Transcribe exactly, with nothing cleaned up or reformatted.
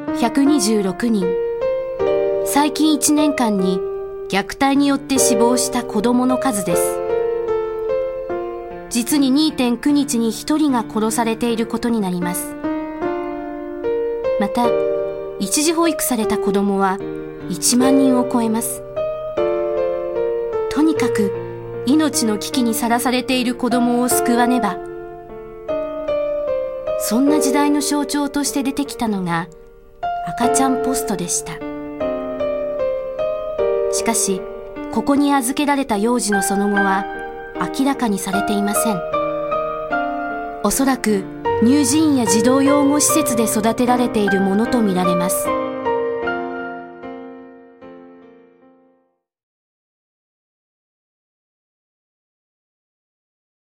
ひゃくにじゅうろくにん。最近いちねんかんに虐待によって死亡した子供の数です。実に にてんきゅう 日にひとりが殺されていることになります。また、一時保育された子供はいちまんにんを超えます。とにかく命の危機にさらされている子供を救わねば。そんな時代の象徴として出てきたのが赤ちゃんポストでした。しかし、ここに預けられた幼児のその後は明らかにされていません。おそらく乳児院や児童養護施設で育てられているものとみられます。